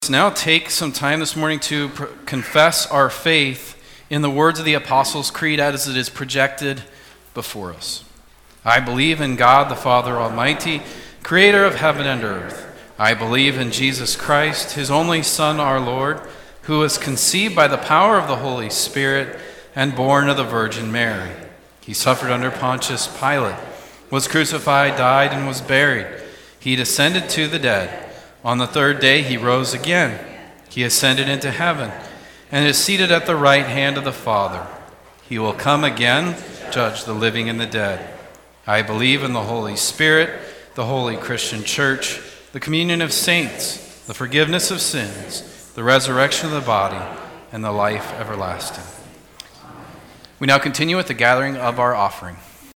Let's now take some time this morning to confess our faith in the words of the Apostles' Creed as it is projected before us. I believe in God the Father Almighty, creator of heaven and earth. I believe in Jesus Christ, his only Son, our Lord, who was conceived by the power of the Holy Spirit and born of the Virgin Mary. He suffered under Pontius Pilate, was crucified, died, and was buried. He descended to the dead. On the third day he rose again. He ascended into heaven and is seated at the right hand of the Father. He will come again, judge the living and the dead. I believe in the Holy Spirit, the holy Christian church, the communion of saints, the forgiveness of sins, the resurrection of the body, and the life everlasting. We now continue with the gathering of our offering.